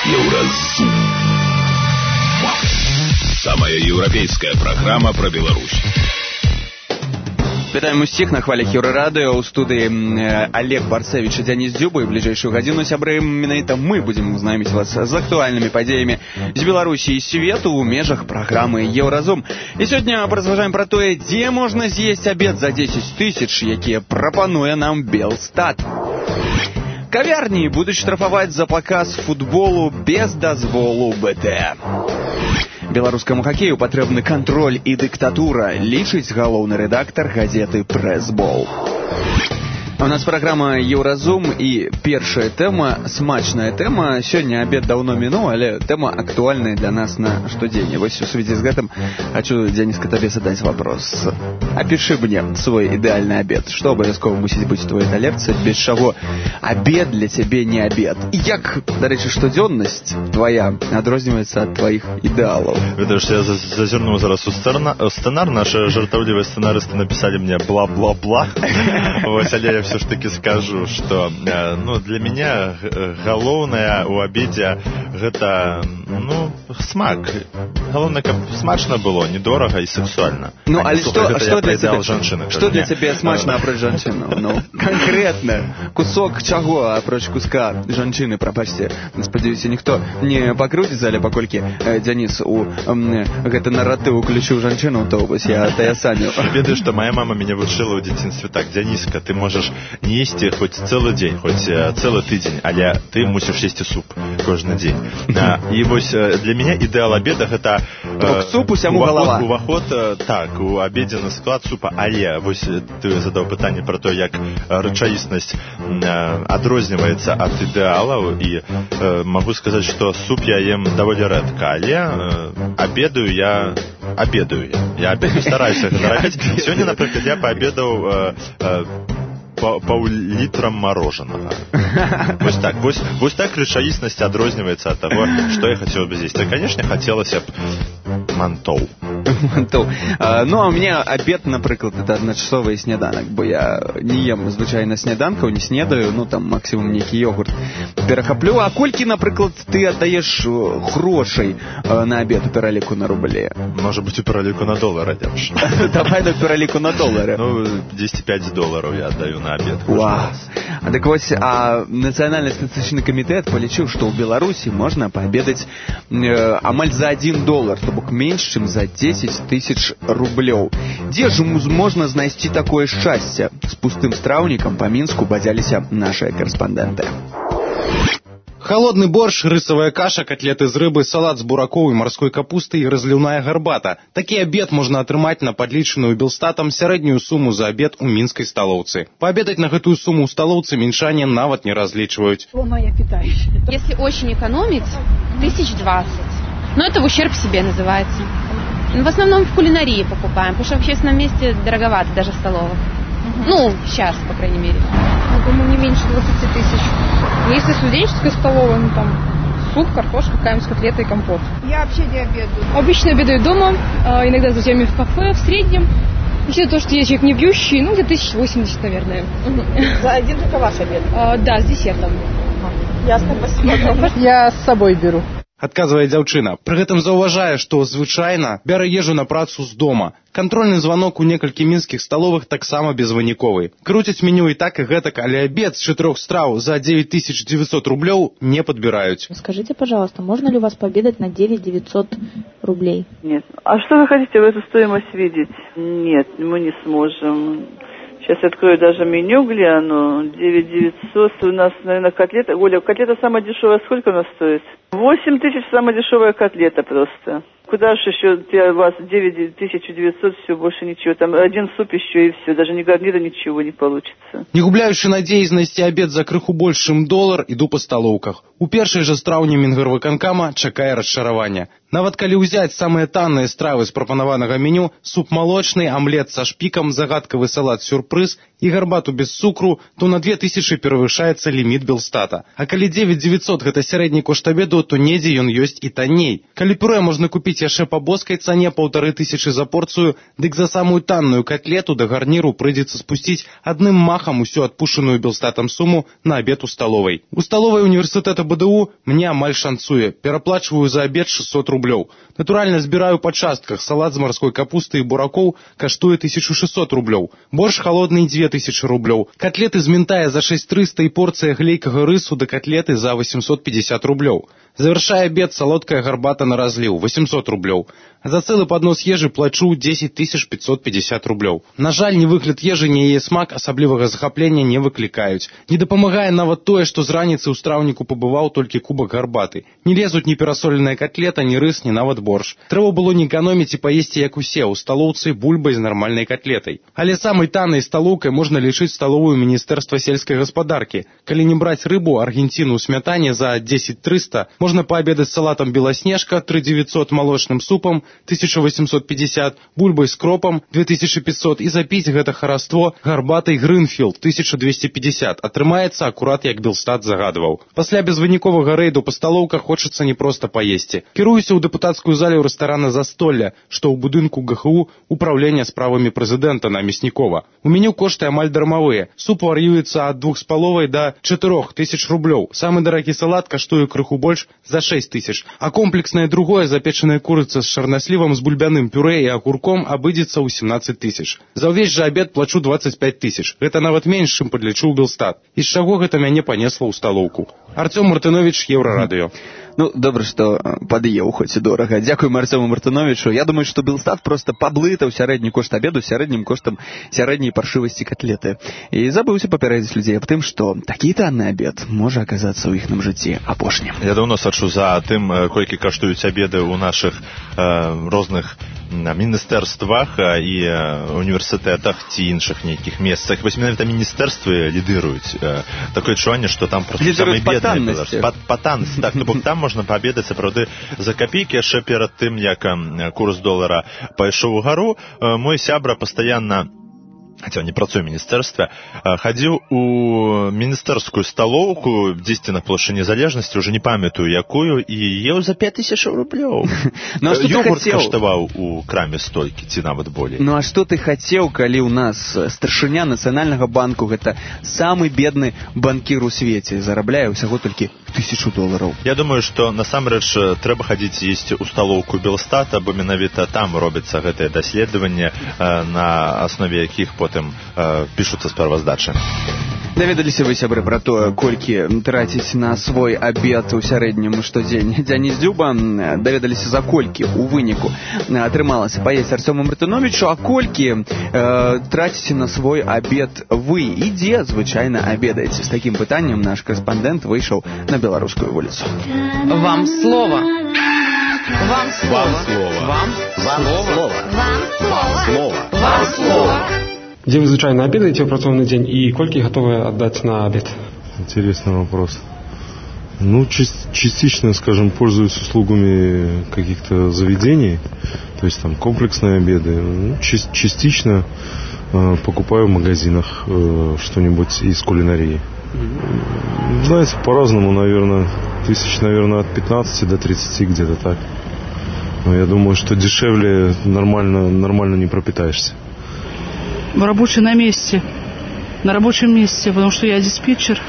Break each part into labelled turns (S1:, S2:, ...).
S1: Еўразум. Самая еўрапейская праграма пра Беларусь.
S2: Вітаем усіх на хвалях Еўрарадыё. У студыі Олег Барцевич і Дзяніс Дзюба. І бліжэйшую гадзіну, сябры, менавіта мы будзем знаёміць вас з актуальнымі падзеямі з Беларусі і свету ў межах праграмы Еўразум. І сёння паразважаем пра тое, дзе можна з'есці абед за 10 тысяч, якія прапануе нам Белстат. Кавярні будуць штрафаваць за паказ футболу без дазволу БТ. Беларускаму хакею патрэбны кантроль і дыктатура, лічыць галоўны рэдактар газеты «Прэсбол». У нас праграма Еўразум і першая тэма, смачная тэма. Сёння абед даўно мінуў, але тэма актуальная для нас на штодзень. Вось у связи з гэтым хочу, Дзяніска, табе задаць вопрос. Опиши мне свой ідэальны абед. Што абавязкова мусіць быць у твоей талерцы, без чаго абед для цябе не абед? І як, дарэчы, штодзённасць твоя адрозніваецца ад тваіх ідэалаў?
S3: Ведаеш, я зазірнуў зараз у сцэнар. Наши жартаўлівыя сцэнарысты написали мне бла-бла-бла. Вось, але я все ж таки скажу, что для меня галоўнае у абедзе гэта смак. Галоўнае, каб смачна было, недорага і сексуальна.
S2: Але што для цябе смачна апроч жанчыны? Конкретна. Кусок чаго апроч куска жанчыны, прапачце. Спадзяюся, ніхто не пакруціць зале, паколькі Дзяніс у гэты наратыў уключыў жанчыну, то вось я самі.
S3: Ведаю, што моя мама мяне вучыла ў дзяцінстве так: Дзяніска, ты можаш не есці хоць цэлы дзень, хоць цэлы тыдзень, але ты мусіш есці суп кожны дзень. І вось для мяне ідэал абеда гэта
S2: суп, усяму галава.
S3: Уваход, так, у абедзены склад супа. Але вось ты задаў пытанне пра то, як рэчаіснасць адрозніваецца ад ідэалаў, і магу сказаць, што суп я ем даволі рэдка, але абедаю я стараюся гэта рабіць. Сёння, напрыклад, я паабедаў пол-літра мороженого. Вось так рэчаіснасць адрозніваецца ад таго, што я хацеў бы з'есці. Конечно, хацелася б мантоў.
S2: А у меня обед, напрыклад, это адначасовы сняданак, бо я не ем звычайна сняданкаў, не снедаю, там максимум нейкі йогурт перахаплю. А колькі, напрыклад, ты аддаеш грошай на абед у пераліку на рублі?
S3: Можа быць, у пераліку на долар адзеш.
S2: Давай на пераліку на долары.
S3: $10-5 я аддаю на абед.
S2: Так вось, Нацыянальны статыстычны камітэт палічыў, што ў Беларусі можна паабедаць амаль за $1, то бок менш, чым за 10 тысяч рублёў. Дзе ж можна знайсці такое шчасце? З пустым страўнікам па Мінску бадзяліся нашыя карэспандэнты.
S4: Холодный борщ, рисовая каша, котлеты з рыбы, салат з буракоў і марской капусты і разліўная гарбата. Такі абед можна атрымаць на падлічаную Белстатам сярэднюю суму за абед у мінскай сталоўцы. Пообедать на гэтую суму ў сталоўцы мінчане нават не разлічваюць.
S5: Я питаюсь. Если очень экономить, 1020. Но это в ущерб себе называется. В основном в кулинарии покупаем, потому что в общественном месте дороговато даже в столовых. Сейчас, по крайней мере.
S6: Думаю, не меньше 20 тысяч. Если студенческая столовая, там суп, картошка, какая-нибудь котлета и компот.
S7: Я вообще не обедаю.
S6: Обычно обедаю дома, иногда с друзьями в кафе, в среднем. Если то, что я человек не пьющий, где-то 1080, наверное.
S7: За один только ваш обед?
S6: Да, с десертом.
S7: Ясно, спасибо.
S6: Я с собой беру.
S4: Адказвае дзяўчына. Пры гэтым заўважае, што звычайна бярэ ежу на працу з дома. Кантрольны званок у некалькі мінскіх сталовых таксама безвыніковы. Круцяць меню і так і гэтак, але абед з 4 страў за 9900 рублёў не подбирают.
S8: Скажите, пожалуйста, можно ли у вас пообедать на 9900 рублей?
S9: Нет. А что вы хотите в эту стоимость видеть? Нет, мы не сможем. Сейчас открою даже меню, гляну. 9900. У нас, наверное, котлета. Оля, котлета самая дешевая сколько у нас стоит? 8000 самая дешевая котлета просто. Куда же еще у вас 9900, все, больше ничего. Там один суп еще и все. Даже ни гарнира, ничего не получится.
S4: Не губляючы надзеі знайсці абед за крыху больш, чым $1, іду па сталоўках. У першай жа страўні мінгарвыканкама чакае расчаравання. Нават калі ўзяць самыя танныя стравы з прапанаванага меню, суп малочны, амлет са шпікам, загадкавы салат-сюрпрыз і гарбату без цукру, то на 2000 перавышаецца ліміт Белстата. А калі 9900 гэта сярэдні кошт абеду, то недзе ён ёсць і танней. Калі пюрэ можна купіць яшчэ па боскай цане 1500 за порцыю, дык за самую танную котлету да гарніру прыйдзецца спусціць адным махам усю адпушчаную Белстатам суму на абед у сталовай. У сталовай універсітэта БДУ мне амаль шанцуе. Пераплачваю за абед 600 рублёў. Натуральна, збіраю па частках. Салат з марской капусты і буракоў каштуе 1600 рублёў. Борщ холодны 2000 рублёў. Котлеты з ментая за 6300 і порцыя глейкага рысу да котлеты за 850 рублёў. Завершае абед салодкая гарбата на разліў 800 рублёў. За цэлы паднос ежы плачу 10 550 рублёў. На жаль, ні выгляд ежы, ні яе смак асаблівага захаплення не выклікаюць. Не дапамагае нават тое, што з раніцы ў страўніку пабываў толькі кубак гарбаты. Не лезуць ні перасоленая котлета, ні рыс, ні нават борщ. Трэба было не эканоміць і паесці як усе, у сталоўцы бульбай з нармальнай котлетай. Але самай таннай сталоўкай можна лічыць сталовую Міністэрства сельскай гаспадаркі. Калі не браць рыбу, аргенціну ў смятане за 10 300, можна паабедаць салатам беласнежка 3900, малочным супам 1850, бульбай з кропам 2500 і запіць гэта хараство гарбатай Гринфілд 1250. Атрымаецца акурат як Белстат загадваў. Пасля безвыніковага рэйду па сталоўках хочацца не проста паесці. Кіруюся ў дэпутацкую залю рэстарана «Застолля», што ў будынку ГХУ управлення справамі прэзідэнта на Мяснікова. У меню кошты амаль дармавыя. Суп вар'юецца ад 2,5 до 4000 рублёў. Самы дарагі салат каштуе крыху больш за 6000, а комплексное другое запеченная курыца з шарнаслівам з бульбяным пюрэ і агурком абыдзецца ў 17 000. За ўвесь жа абед плачу 25 000. Гэта нават менш, чым падлічыў Белстат. І з чаго гэта мяне панесла ў сталоўку. Артём Мартынович, Еўрарадыё.
S2: Ну, добра, што пад'еў хоць і дорага. Дзякуем Артёму Мартыновичу. Я думаю, што Белстат проста падлытаў сярэдні кошт абеду сярэднім коштам сярэдняй паршывасці котлеты. І забыўся папярэдзіць людзей аб тым, што такі танны абед можа аказацца ў іхным жыцці апошнім.
S3: Я даўно сачу за тым, колькі каштуюць абеды ў нашых розных міністэрствах і універсітэтах ці іншых нейкіх месцах. Вось менавіта міністэрствы лідыруюць. Такое адчуванне, што там проста самыя бедныя беларусы. Па таннасці. Так, то бок там можна паабедаць, сапраўды, за капейкі. Яшчэ перад тым, як курс долара пайшоў угару, мой сябра пастаянна, хаця не працуе ў міністэрстве, хадзіў у міністэрскую сталоўку дзесьці на плошчы Незалежнасці, уже не памятаю якую, і еў за 5000 рублёў. Ёгурт каштаваў у краме столькі, ці нават болей.
S2: Ну а што ты хацеў, калі ў нас старшыня Нацыянальнага банку, гэта самы бедны банкір у свеце, зарабляе ўсяго толькі $1000.
S3: Я думаю, што насамрэч трэба хадзіць есці ў сталоўку Белстата, бо менавіта там робіцца гэтае даследаванне, на аснове якіх потым пішуцца справаздачы.
S2: Даведаліся вы, сябры, пра тое, колькі траціць на свой абед у сярэднім штодзень Дзяніс Дзюба. Даведаліся, за колькі у выніку атрымалася паесці Артёму Мартыновичу, а колькі траціце на свой абед вы і дзе звычайна абедаеце. З такім пытаннем наш корэспандэнт выйшаў на Беларускую вуліцу.
S10: Вам слово. Вам слово.
S3: Вам слово.
S10: Вам слово.
S3: Вам слово.
S10: Вам слово.
S11: Где вы звычайно обедаете в працоўны день и колькі готовы отдать на обед?
S12: Интересный вопрос. Ну, частично, скажем, пользуюсь услугами каких-то заведений, то есть там комплексные обеды. Ну, частично покупаю в магазинах что-нибудь из кулинарии. Знаете, по-разному, наверное, от 15 до 30 где-то так. Но я думаю, что дешевле нормально не пропитаешься.
S13: Рабочий на месте. На рабочем месте, потому что я диспетчер.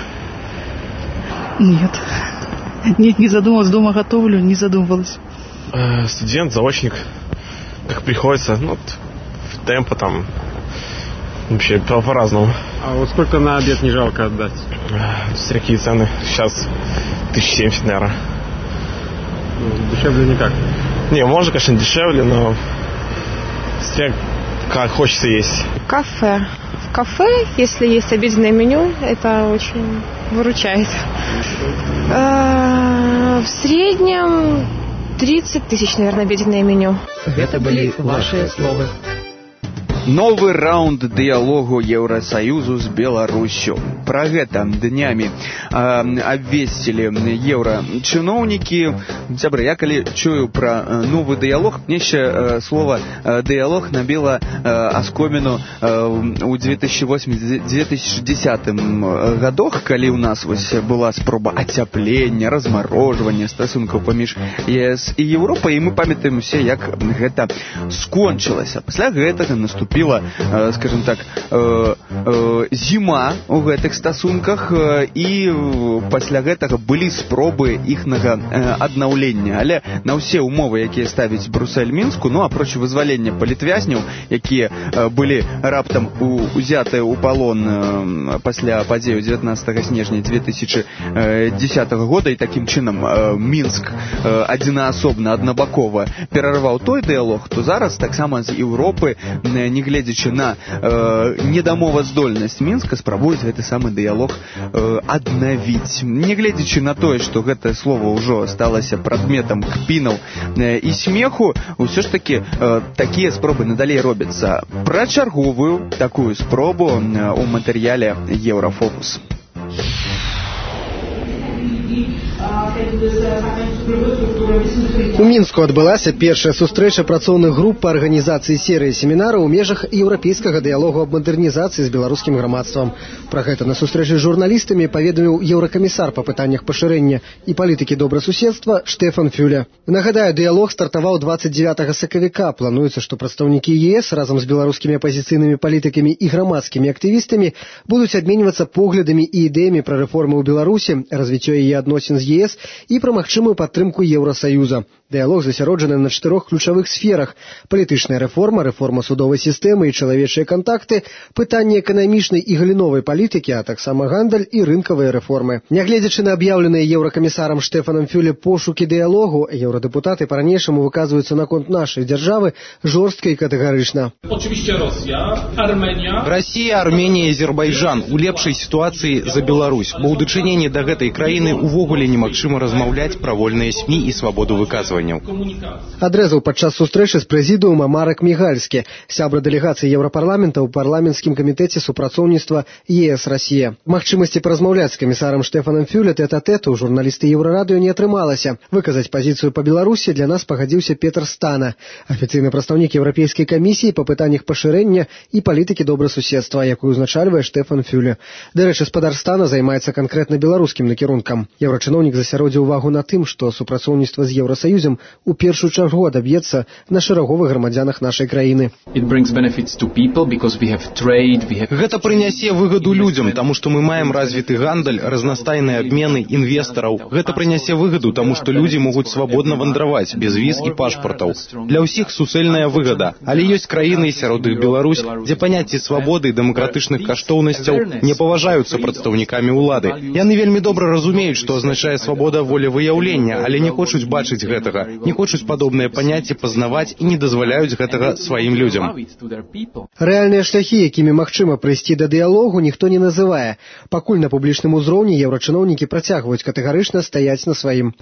S13: Нет, не задумывалась. Дома готовлю, не задумывалась.
S11: Студент, заочник. Как приходится, ну, в темпо там. Вообще по-разному. А вот сколько на обед не жалко отдать? Всякие цены. Сейчас 1070, наверное. Ну, дешевле никак. Не, можно, конечно, дешевле, но как хочется есть.
S6: Кафе. В кафе, если есть обеденное меню, это очень выручает. В среднем 30 000, наверное, обеденное меню.
S10: Это были ваши слова.
S2: Новы раунд дыялогу Еўрасаюзу з Беларусю. Пра гэта днямі абвесцілі еўрачыноўнікі. Сябры, я калі чую пра новы дыялог, мне яшчэ слова дыялог набіла аскоміну ў 2008-2010 гадах, калі ў нас была спроба ацяплення, размарожвання стасункаў паміж ЕС і Еўропай, і мы памятаем усе, як гэта скончылася. Пасля гэтага наступіла, скажем так, зіма ў гэтых стасунках, і пасля гэтага былі спробы іхнага аднаўлення. Але на ўсе ўмовы, якія ставіць Брюссель Мінску, ну, апроч вызвалення палітвязняў, якія былі раптам узятыя ў палон пасля падзею 19 снежня 2010 года, і такім чынам Мінск адзінаасобна, аднабакова перарваў той дыялог, то зараз таксама з Еўропы, нягледзячы на недамоваздольнасць Мінска, спрабуюць гэты самы дыялог аднавіць. Нягледзячы на тое, што гэтае слово ўжо сталася прадметам кпінаў і смеху, ўсё ж такі такія спробы надалей робяцца. Пра чарговую такую спробу у матэрыяле Еўрафокус.
S14: У Мінску адбылася першая сустрэча працоўных груп па арганізацыі серыі семінараў у межах еўрапейскага дыялогу аб мадэрнізацыі з беларускім грамадствам. Пра гэта на сустрэчы з журналістамі паведаміў еўракамісар па пытаннях пашырэння і палітыкі добрасуседства Штефан Фюле. Нагадаю, дыялог стартаваў 29 сакавіка. Плануецца, што прадстаўнікі ЕС разам з беларускімі апазіцыйнымі палітыкамі і грамадскімі актывістамі будуць абменьвацца поглядамі і ідэямі пра рэформы ў Беларусі, развіццё яе адносін з ЕС і пра магчымую падтрымку Еўрасаюза. Дыялог засяроджаны на 4 ключавых сферах: палітычная рэформа, рэформа судовай сістэмы і чалавечыя кантакты, пытанні эканамічнай і галіновай палітыкі, а таксама гандаль і рынкавыя рэформы. Нягледзячы на аб'яўленыя еўракамісарам Штефанам Фюле пошукі дыялогу, еўрадэпутаты па-ранейшаму выказваюцца наконт нашай дзяржавы жорстка і катэгарычна.
S4: Расія, Арменія і Азербайджан у лепшай сітуацыі за Беларусь, бо ў дачыненні да гэтай краіны увогуле немагчыма размаўляць пра вольныя СМІ і свабоду выказванняў.
S14: Адрэзаў падчас сустрэчы з прэзідыума Марак Мігальскі, сябра дэлегацыі Еўрапарламента ў парламенцкім камітэце супрацоўніцтва ЕС-Расія. Магчымасці паразмаўляць з камісарам Штефанам Фюле тэт-а-тэт у журналісты Еўрарадыё не атрымалася. Выказаць пазіцыю па Беларусі для нас пагадзіўся Петр Стана, афіцыйны прадстаўнік Еўрапейскай камісіі па пытаннях пашырэння і палітыкі добрасуседства, якую узначальвае Штефан Фюле. Дарэчы, спадар Стана займаецца канкрэтна беларускім накірункам. Еўрачыноўнік засяродзіў увагу на тым, што супрацоўніцтва з Еўрасаюзам у першую чаргу адаб'ецца на шэраговых грамадзянах нашай краіны.
S4: Гэта прынясе выгаду людзям, таму што мы маем развіты гандаль, разнастайныя абмены інвестараў. Гэта прынясе выгаду, таму што людзі могуць свабодна вандраваць, без віз і пашпартаў. Для ўсіх сусельная выгада. Але ёсць краіны, сярод іх Беларусь, дзе паняцці свабоды і дэмакратычных каштоўнасцяў не паважаюцца прадстаўнікамі ўлады. Яны вельмі добра разумеюць, што азначае свабода волевыяўлення, але не хочуць бачыць гэтага, не хочуць падобныя паняцці пазнаваць і не дазваляюць гэтага сваім людзям.
S14: Рэальныя шляхі, якімі магчыма прыйсці да дыялогу, ніхто не называе. Пакуль на публічным узроўні еўрачыноўнікі працягваюць катэгарычна стаяць на сваім.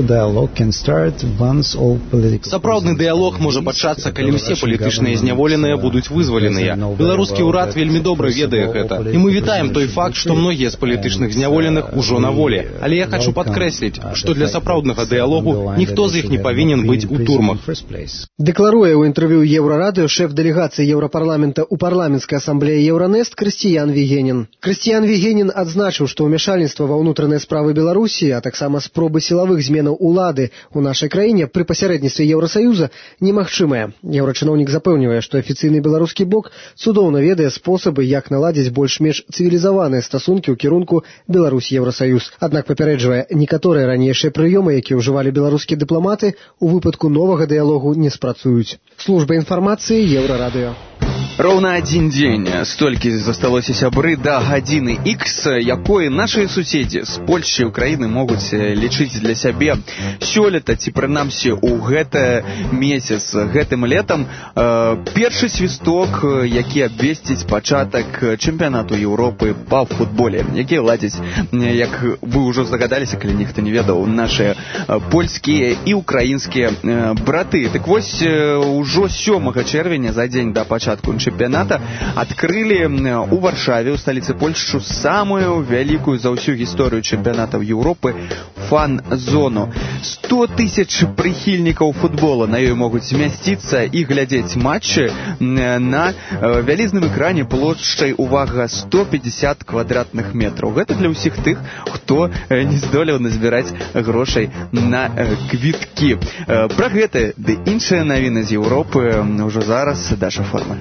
S4: Сапраўдны дыялог можа пачацца, калі ўсе палітычныя зняволеныя будуць вызваленыя. Беларускі ўрад вельмі добра ведае гэта. І мы вітаем той факт, што многія з палітычных зняволеных ужо на волі. Але я хочу падкрэсліць, што для сапраўднага дыялогу ніхто з іх не павінен быць у турмах.
S14: Дэкларуе ў інтэрв'ю Еўрарадыё шэф дэлегацыі Еўрапарламента ў парламенцкай асамблеі Еўранест Крысціян Вігенін. Крысціян Вігенін адзначыў, што ўмяшальніцтва ва ўнутраныя справы Беларусі, а таксама спробы сілавых зменаў улады ў нашай краіне пры пасярэдніцтве Еўрасаюза немагчымыя. Еўрачыноўнік запэўнівае, што афіцыйны беларускі бок цудоўна ведае спосабы, як наладзіць больш-менш цывілізаваныя стасункі ў кірунку Беларусь-Еўрасаюз. Аднак папярэджвае, некаторыя ранейшыя прыёмы, якія ўжывалі беларускія дыпламаты, у выпадку новага дыялогу не спрацуюць. Служба інфармацыі Еўрарадыё.
S2: Роўна адзін дзень столькі засталося сябры да гадзіны Х, якой нашыя суседзі з Польшчы і Украіны могуць лічыць для сябе сёлета, ці прынамсі ў гэты месяц, гэтым летам, першы свісток, які абвесціць пачатак чэмпіянату Еўропы па футболе, які ладзіць, як вы ўжо здагадаліся, калі нехта не ведаў, нашыя польскія і украінскія браты. Так вось, ужо 7 чэрвеня, за дзень да пачатку чэмпіяната, адкрылі у Варшаве, у сталіцы Польшчы, самую вялікую за ўсю гісторыю чэмпіянатаў Еўропы фан-зону. 100 000 прыхільнікаў футбола на ёй могуць змясціцца і глядзець матчы на вялізным экране плошчай, увага, 150 квадратных метраў. Гэта для ўсіх тых, хто не здолеў назбіраць грошай на квіткі. Пра гэта ды іншыя навіны з Еўропы ўжо зараз Даша Форман.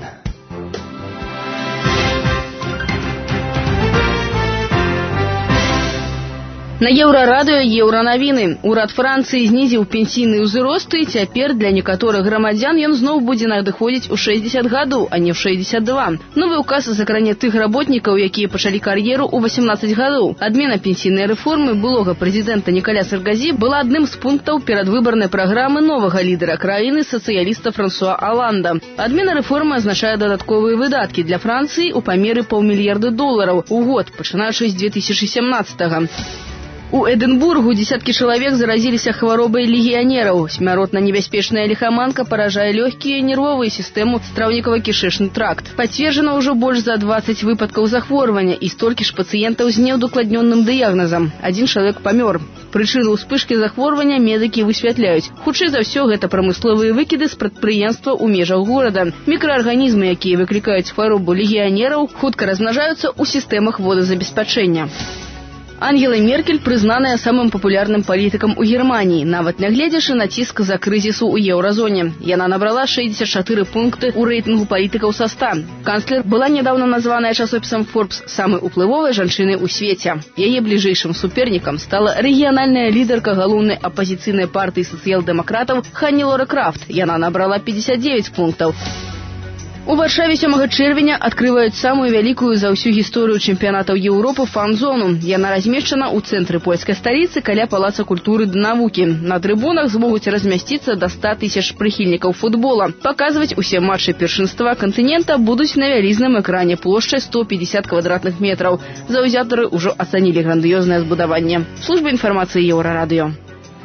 S15: На Еўрарадыё еўранавіны. Урад Францыі знізіў пенсійны ўзрост, і цяпер для некаторых грамадзян ён зноў будзе надыходзіць у 60 гадоў, а не ў 62. Новы ўказ закране тых работнікаў, якія пачалі кар'еру ў 18 гадоў. Адмена пенсійнай рэформы былога прэзідэнта Нікаля Саркозі была адным з пунктаў перадвыбарнай праграмы новага лідара краіны, сацыяліста Франсуа Оланда. Адмена рэформы азначае дадатковыя выдаткі для Францыі ў памеры $500 мільярда у год, пачынаючы з 2017-го. У Эдинбургу десятки чалавек заразіліся хваробай легіянераў. Смяротна-небяспечная лихоманка паражае лёгкія і нервовую сістэму, страўнікава-кішэчны тракт. Пацверджана ўжо больш за 20 выпадкаў захворвання і столькі ж пацыентаў з неўдакладнённым дыягназам. Адзін чалавек памёр. Прычыну ўспышкі захворвання медыкі высвятляюць. Хутчэй за ўсё, гэта прамысловыя выкіды з прадпрыемства ў межах горада. Мікраарганізмы, якія выклікаюць хваробу легіянераў, хутка размнажаюцца ў сістэмах водазабеспячэння. Ангела Меркель прызнаная самым папулярным палітыкам у Германії, нават нягледзячы на ціск за крызісу ў еўразоне. Яна набрала 64 пункты ў рэйтынгу палітыкаў са 100. Канцлер была нядаўна названая часопісам Forbes самай уплывовай жанчынай у свеце. Яе бліжэйшым супернікам стала рэгіянальная лідарка галоўнай апазіцыйнай партыі сацыял-дэмакратаў Ханні-Лора Крафт. Яна набрала 59 пунктаў. У Варшаве 7 чэрвеня адкрываюць самую вялікую за ўсю гісторыю чэмпіянатаў Еўропы фан-зону. Яна размешчана ў цэнтры польскай сталіцы каля Палаца культуры ды навукі. На трыбунах змогуць размясціцца да 100 000 прыхільнікаў футбола. Паказваць усе матчы першынства кантынента будуць на вялізным экране плошчай 150 квадратных метраў. Заўзятары ўжо ацанілі грандыёзнае збудаванне. Служба інфармацыі Еўрарадыё.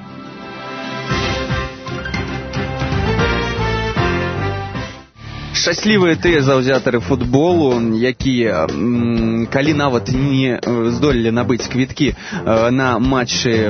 S2: Шчаслівыя тыя заўзятары футболу, якія, калі нават не здолелі набыць квіткі на матчы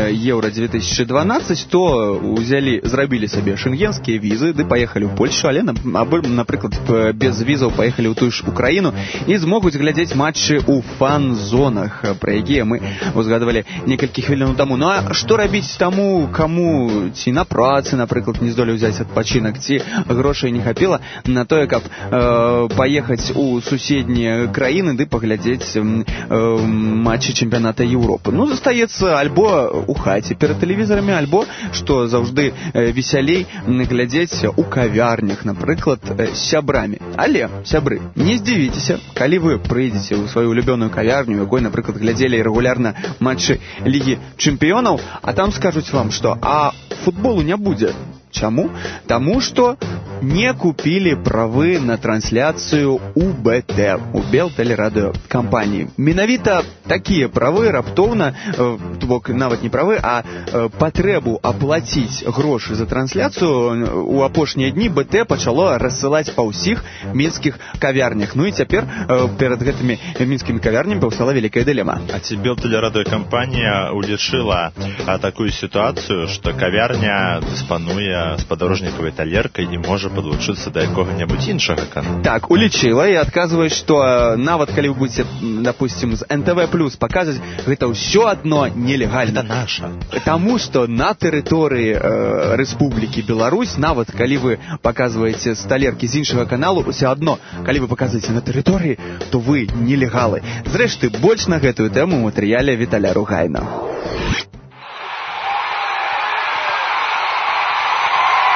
S2: Еўра-2012, то зрабілі сабе шэнгенскія візы, ды паехалі ў Польшу, але, напрыклад, без візаў паехалі ў тую ж Украіну і змогуць глядзець матчы ў фан-зонах, пра якія мы узгадывалі некалькі хвілінаў таму. Ну а што рабіць таму, каму ці на працы, напрыклад, не здолеў взяць адпачынак, ці грошай не хапіла на тое, каб паехаць у суседнія краіны ды паглядзець матчы чэмпіяната Еўропы. Ну, застаецца альбо у хаце перад тэлевізарамі, альбо, што заўжды весялей, глядзець у кавярнях, напрыклад, з сябрамі. Але, сябры, не здзівіцеся, калі вы прыйдзеце ў сваю улюбёную кавярню, якой, напрыклад, глядзелі рэгулярна матчы Лігі чэмпіёнаў, а там скажуць вам, што футболу не будзе. Чаму? Таму, што не купілі правы на трансляцыю у БТ, у Белтэлерадыёкампаніі. Менавіта такія правы раптоўна, нават не правы, а патрэбу аплаціць грошы за трансляцыю у апошнія дні БТ пачало рассылаць па ўсіх мінскіх кавярнях. Ну і цяпер перад гэтымі мінскімі кавярнямі паўстала вялікая дылема.
S3: А ці Белтэлерадыёкампанія улічыла такую сітуацыю, што кавярня дыспануе спадарожнікавай талеркай і можа падлучыцца да якога-небудзь іншага каналу.
S2: Так, улічыла і адказвае, што нават калі вы будзеце, допустим, з НТВ+ паказваць, гэта ўсё адно нелегальна.
S3: Это наша.
S2: Таму што на тэрыторыі Рэспублікі Беларусь, нават калі вы паказваеце з талеркі з іншага каналу, ўсё адно, калі вы паказваеце на тэрыторыі, то вы нелегалы. Зрэшты, больш на гэтую тэму ў матэрыяле Віталя Ругайна.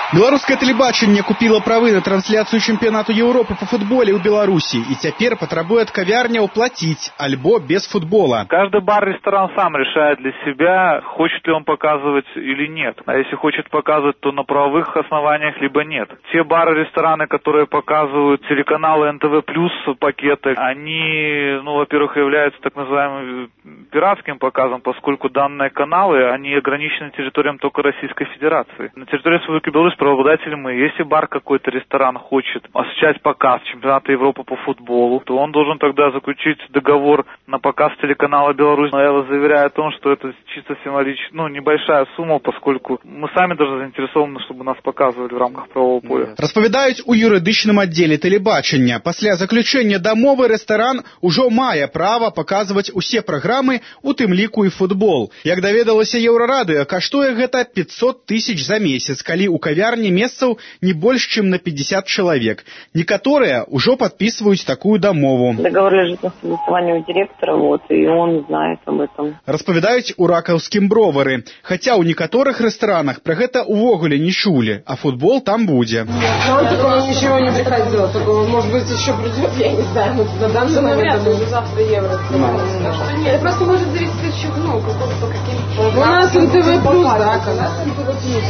S16: Беларускае тэлебачанне купіла правы на трансляцыю чэмпіянату Еўропы по футболе ў Беларусі і цяпер патрабуе ад кавярняў платіць альбо без футбола.
S17: Каждый бар-ресторан сам решает для себя, хочет ли он показывать или нет. А если хочет показывать, то на правовых основаниях либо нет. Те бары-рестораны, которые показывают телеканалы НТВ Плюс пакеты, они, во-первых, являются так называемым пиратским показом, поскольку данные каналы, они ограничены территориям только Российской Федерации. На территории Республики Беларусь правообладателем мы. Если бар какой-то ресторан хочет осуществлять показ чемпионата Европы по футболу, то он должен тогда заключить договор на показ телеканала «Беларусь». Но я вас заверяю о том, что это чисто символическая, небольшая сумма, поскольку мы сами даже заинтересованы, чтобы нас показывали в рамках правового поля.
S16: Распавядаюць у юрыдычным аддзеле тэлебачання. Пасля заключэння дамовы рэстаран ужо мае права паказваць усе праграмы, у тым ліку і футбол. Як даведалася Еўрарадыё, каштуе гэта 500 000 за месяц, калі у кавярні месцаў не больш, чым на 50 чалавек. Некаторыя ўжо падпісваюць такую дамову.
S18: Договор лежит на согласовании у директора, и он знает об этом.
S16: Распавядаюць у ракаўскім бровары. Хаця ў некаторых рэстаранах пра гэта увогуле не чулі, а футбол там будзе.
S19: Нам такого ничего не приходило. Такого, может быть, еще придет, я не знаю. На данный момент уже завтра евро. Это просто может зависеть от еще, по каким-то... У нас НТВ Плюс, да, у нас НТВ Плюс.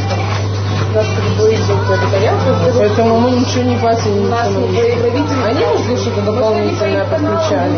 S19: Поэтому мы ничего не платим. Они, может быть, что-то дополнительное подключали.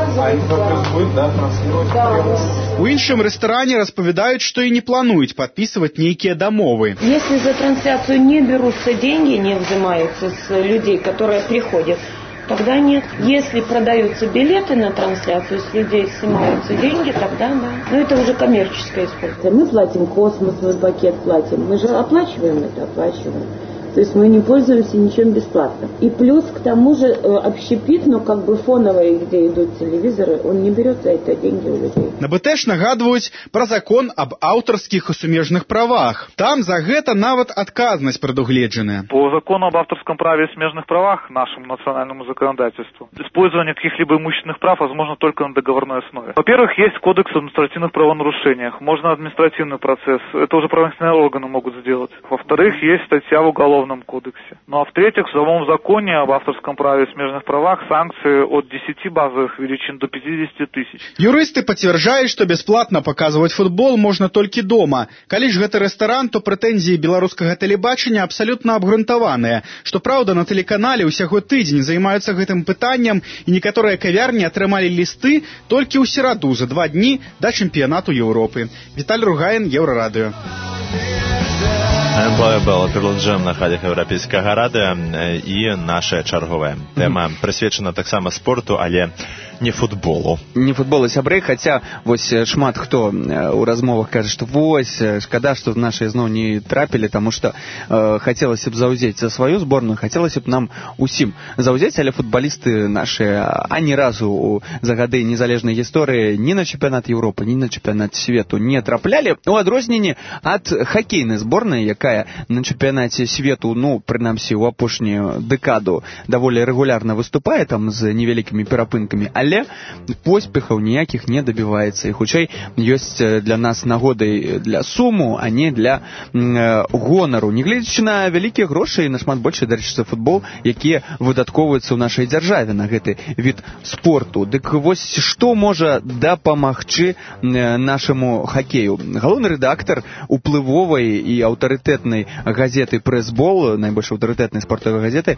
S16: У іншым рэстаране распавядаюць, што і не плануюць падпісваць нейкія дамовы.
S20: Если за трансляцию не берутся деньги, не взимаются с людей, которые приходят, тогда нет. Если продаются билеты на трансляцию, с людей снимаются деньги, тогда да. Но это уже коммерческое использование. Мы платим космос, мы пакет платим. Мы же оплачиваем это, оплачиваем. То есть мы не пользуемся ничем бесплатно. И плюс к тому же общепит, но как бы фоновый, где идут телевизоры, он не берет за это деньги у людей.
S16: На БТШ нагадваюць пра закон об авторских и сумежных правах. Там за гэта нават адказнасць прадугледжаная.
S17: По закону об авторском праве и смежных правах, нашему национальному законодательству, использование каких-либо имущественных прав возможно только на договорной основе. Во-первых, есть кодекс об административных правонарушениях. Можно административный процесс. Это уже правоохранительные органы могут сделать. Во-вторых, есть статья в Уголовном кодексе. Ну а в-третьих, в самом законе об авторском праве и смежных правах санкции от 10 базовых величин до 50 000.
S16: Юрысты пацвярджаюць, што бясплатна паказваць футбол можна толькі дома. Калі ж гэта рэстаран, то прэтэнзіі беларускага тэлебачання абсалютна абгрунтаваныя. Што праўда, на тэлеканале ўсяго тыдзень займаюцца гэтым пытаннем, і некаторыя кавярні атрымалі лісты толькі ў сераду за 2 дні да чэмпіянату Еўропы. Віталь Ругаін, Еўрарадыё.
S3: Продолжаем на хвалях Еўрапейскага радыё і наша чарговая тэма прысвечана таксама спорту, але не футболу.
S2: Не футболу, сябры, хаця вось шмат хто у размовах кажа, што вось шкада, што нашы зноў не трапілі, таму што хацелася б заўзець за сваю зборную, хацелася б нам усім заўзець, але футбалісты нашы ані разу за гады незалежнай гісторыі ні на чэмпіянат Еўропы, ні на чэмпіянат свету не траплялі, у адрозненні ад хакейнай зборнай, якая на чэмпіянаце свету, прынамсі у апошнюю дэкаду даволі рэгулярна выступае там з невялікімі перапынкамі, але поспехаў ніякіх не дабіваецца. І хутчэй ёсць для нас нагодай для суму, а не для гонару. Нягледзячы на вялікія грошы і нашмат больш, дарэчы, за футбол, якія выдаткоўваюцца ў нашай дзяржаве на гэты від спорту. Дык вось што можа дапамагчы нашаму хакею? Галоўны рэдактар уплывовай і аўтарытэтнай газеты «Прэсбол», найбольш аўтарытэтнай спортавай газеты,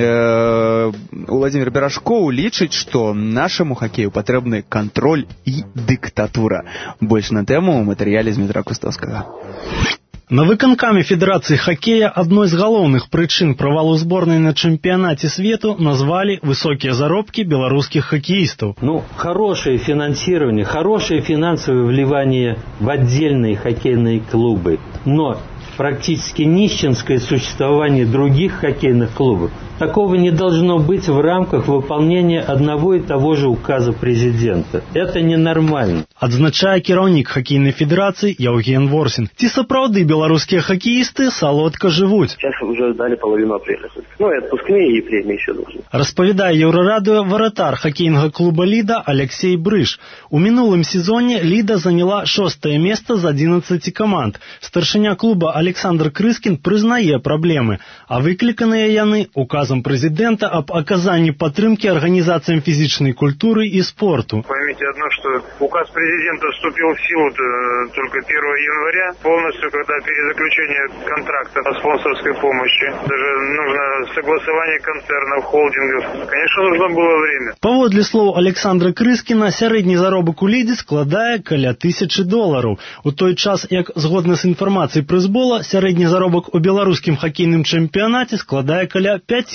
S2: Владимир Берашкоў лічыць, што нашаму хакею патрэбны кантроль і дыктатура. Больш на тэму ў матэрыяле з Дмітра Кустовскага.
S21: На выканкаме Федерации хоккея одной из главных причин провалу сборной на чемпионате свету назвали высокие заработки белорусских хоккеистов.
S22: Хорошее финансирование, хорошее финансовое вливание в отдельные хоккейные клубы, но практически нищенское существование других хоккейных клубов. Такого не должно быть в рамках выполнения одного и того же указа президента. Это ненормально.
S21: Адзначае кіраўнік хоккейной федерации Евген Ворсин. Ці сапраўды белорусские хоккеисты солодко живут?
S23: Сейчас уже дали половину апреля. И отпускные, и премии еще должны.
S21: Распавядае Еўрарадыё варатар хоккейного клуба «Лида» Алексей Брыш. У мінулым сезоне «Лида» заняла 6-е место з 11 команд. Старшыня клуба Алексей Александр Крыскін прызнае праблемы, а выкліканыя яны указам прэзідэнта аб аказанні падтрымкі арганізацыям фізічнай культуры і спорту.
S1: Поймите одно, что указ президента вступил в силу только 1 января, полностью, когда перезаключение контракта о спонсорской помощи, даже нужно согласование концернов, холдингов. Конечно, нужно было время.
S21: Паводле слоў Александра Крыскіна, сярэдні заробак у лідзе складае каля $1000. У той час, як згодна з інфармацыяй прызбола, сярэдні заробак у беларускім хакейным чэмпіянаце складае каля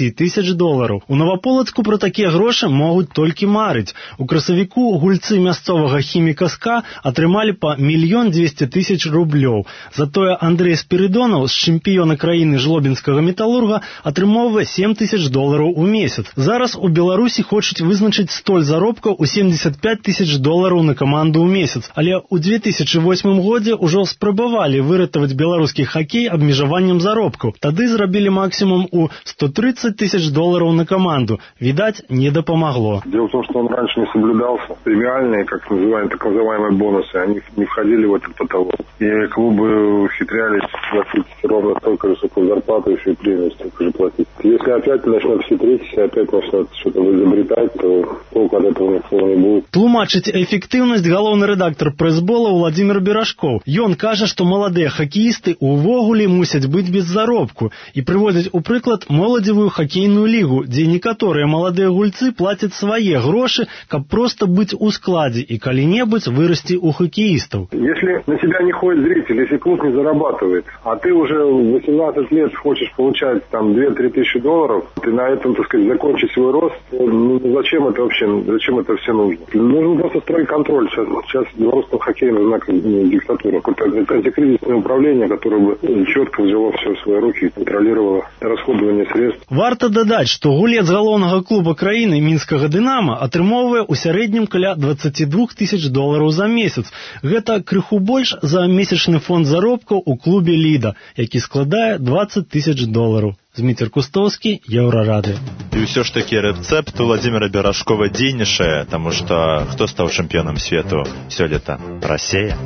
S21: $5000. У Новаполацку пра такія грошы могуць толькі марыць. У красавіку гульцы мясцовага хіміка СК атрымалі па $1 200 000. Затое Андрей Спиридонов з чэмпіёна краіны жлобінскага металурга атрымоўвае $7000 у месяц. Зараз у Беларусі хочуць вызначыць столь заробкаў у $75 000 на каманду ў месяц, але ў 2008 годзе ўжо спрабавалі выратаваць беларускі хакей абмежаваннем заробкаў. Тады зрабілі максимум у $130 000 на команду. Видать, не допомогло.
S5: Дело в том, что он раньше не соблюдался. Премиальные, так называемые бонусы, они не входили в этот потолок. И клубы ухитрялись платить ровно столько же высокую зарплату, еще и премию столько же платить. Если опять начнут хитрить, если опять начнут что-то изобретать, то толку от этого никого не будет.
S21: Тлумачыць эффектыўнасць галоўны рэдактор прэсбола Владимир Берашков. Ён кажа, што маладыя хакеісты увогуле мусяць быць без заробку і прыводзіць у прыклад моладзевую хакейную лігу, дзе некаторыя маладыя гульцы плацяць свае грошы, каб проста быць у складзе і калі-небудзь вырасці у хоккеистов.
S5: Если на тебя не ходит зритель, если клуб не зарабатывает, а ты уже в 18 лет хочешь получать там 2-3 тысячи долларов, ты на этом, так сказать, закончить свой рост, ну, зачем это вообще, зачем это все нужно? Нужно просто строить контроль. Сейчас в белорусском хоккее нужна диктатура, какое-то антикризисное управление, которое бы четко взяло все в свои руки и контролировало расходование средств.
S21: Варта дадаць, што гулец галоўнага клуба краіны мінскага «Дынамо» атрымоўвае ў сярэднім каля $22 000 за месяц. Гэта крыху больш за месячны фонд заробкаў у клубе «Ліда», які складае $20 000. Дмитрий Кустовский, Еврорадио.
S3: И все ж таки рецепт у Владимира Берашкова дзейнічае, потому что кто стал чемпионом свету сёлета? Россия.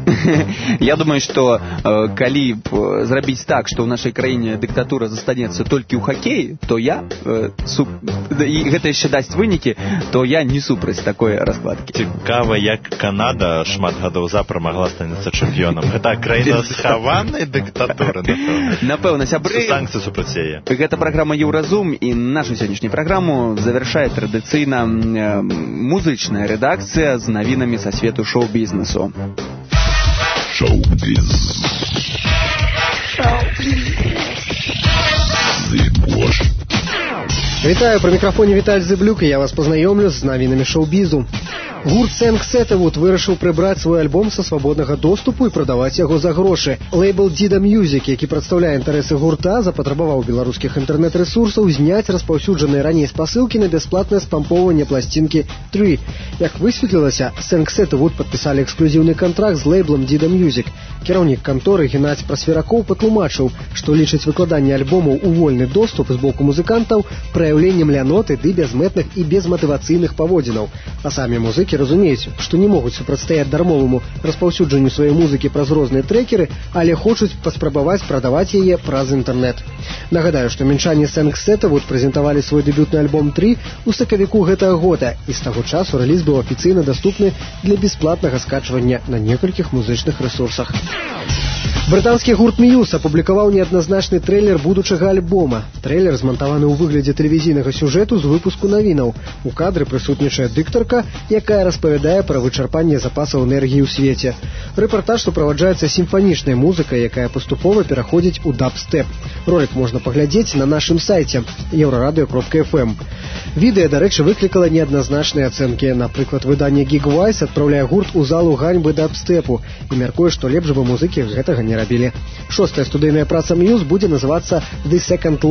S2: Я думаю, что калі зрабіць так, что в нашей краіне диктатура застанецца толькі ў хакеі, то я і гэта яшчэ дасць вынікі, то я не супраць такой раскладкі.
S3: Цікава, як Канада шмат гадоў запар магла станецца чэмпіёнам. Гэта краіна схаванай дыктатуры,
S2: напэўна, сябры.
S3: Санкцыі супраць яе.
S2: Это программа Евразум, и нашу сегодняшнюю программу завершает традиционно музычная редакция с новинами со свету шоу-бизнесу.
S7: Шоу-биз.
S14: Вітаю, при мікрафоні Віталь Зыблюк, і я вас познаёмлю з навінамі шоу-бізу. Гурт Сэнк Сетавуд вырашыў прыбраць свой альбом са свабоднага доступу і прадаваць яго за грошы. Лейбл Dida Music, які прадстаўляе інтарэсы гурта, запатрабаваў беларускіх інтэрнэт-рэсурсаў зняць распаўсюджаныя раней спасылкі на бясплатнае спампоўванне пласцінкі 3. Як высветлілася, Сэнк Сетавуд падпісалі эксклюзіўны кантракт з лейблом Dida Music. Кіраўнік канторы Геннадзь Прасверакоў патлумачыў, што лічыць выкладанне альбомаў у вольны доступ з боку музыкантаў праяўленнем ляноты ды бязмэтных і безматывацыйных паводзінаў. А самі музыкі разумеюць, што не могуць супрацьстаяць дармоваму распаўсюджанню сваёй музыкі праз розныя трэкеры, але хочуць паспрабаваць прадаваць яе праз інтэрнэт. Нагадаю, што мінчане Сэнк Сетавуд прэзентавалі свой дэбютны альбом 3 у сакавіку гэтага года, і з таго часу рэліз быў афіцыйна даступны для бясплатнага скачвання на некалькіх музычных рэсурсах. Брытанскі гурт Muse апублікаваў неадназначны трэйлер будучага альбома. Трэйлер змантаваны ў выглядзе тэлевізійнага сюжэту з выпуску навінаў. У кадры прысутнічае дыктарка, якая распавядае пра вычарпанне запасаў энергіі ў свеце. Рэпартаж суправаджаецца сімфанічнай музыкай, якая паступова пераходзіць у дабстэп. Ролик можна паглядзець на нашым сайце euroradio.fm. Відэа, дарэчы, выклікала неадназначныя ацэнкі. Напрыклад, выданне Gigwise адпраўляе гурт у залу ганьбы дабстэпу і мяркуе, што лепш бы музыкі гэтага не рабілі. 6-я студыйная праца Muse будзе называцца The Second Law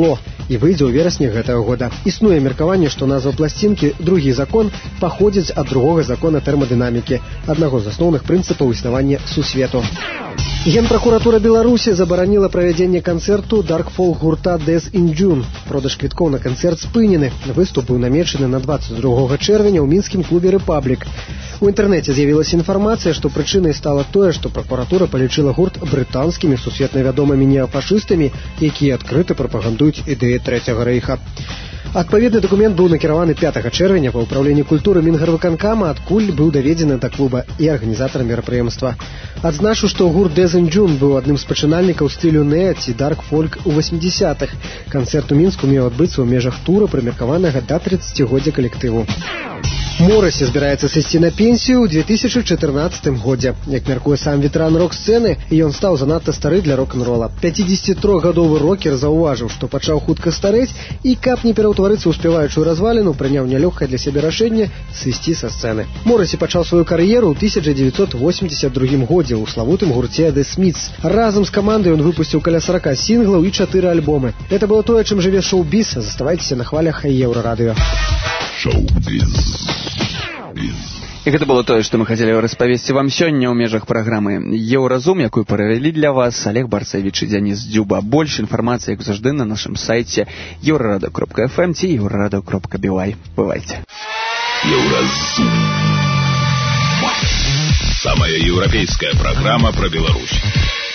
S14: і выйдзе ў верасні гэтага года. Існуе меркаванне, што назва пласцінкі «Другі закон» паходзіць ад другога закона тэрмадынамікі, аднаго з асноўных прынцыпаў існавання сусвету. Генпракуратура Беларусі забараніла правядзенне канцэрту дарк-фолк гурта Death in June. Продаж квіткоў на канцэрт спынены. Выступ быў намечаны на 22 чэрвеня ў мінскім клубе «Рэпаблік». У інтэрнэце з'явілася інфармацыя, што прычынай стала тое, што пракуратура палічыла гурт брытанскімі сусветна вядомымі неафашыстамі, якія адкрыта прапагандуюць ідэі Трэцяга рэйха. Адпаведны дакумент быў накіраваны 5 чэрвеня па ўпраўленні культуры Мінгарвыканкама, адкуль быў даведзены да клуба і арганізатара мерапрыемства. Адзначу, што гурт Death in June быў адным з пачынальнікаў стылю неа ці дарк-фольк у 80-х. Канцэрт у Мінску меў адбыцца ў межах тура, прымеркаванага да 30-годдзя калектыву. Моррисі збіраецца сысці на пенсію ў 2014 годзе. Як мяркуе сам ветэран рок-сцэны, ён стаў занадта стары для рок-н-рола. 53-гадовы рокер заўважыў, што пачаў хутка старэць і, каб не пераўтварыцца ў спяваючую разваліну, прыняў нялёгкае для сябе рашэнне сысці са сцэны. Моррисі пачаў сваю кар'еру ў 1982 годзе ў славутым гурце The Smiths. Разам з камандай ён выпусціў каля 40 сінглаў і 4 альбомы. Гэта было тое, чым жыве шоу-біз. Заставайцеся на хвалях Еўрарадыё.
S2: Шоу-біз. І гэта было тое, што мы хацелі распавесці вам сёння ў межах праграмы «Еўразум», якую правялі для вас Олег Барцевіч і Дзяніс Дзюба. Больш інфармацыі, як заўжды, на нашым сайце euradio.fm ці euradio.by. Бывайце.
S7: Еўразум. Самая еўрапейская программа про Беларусь.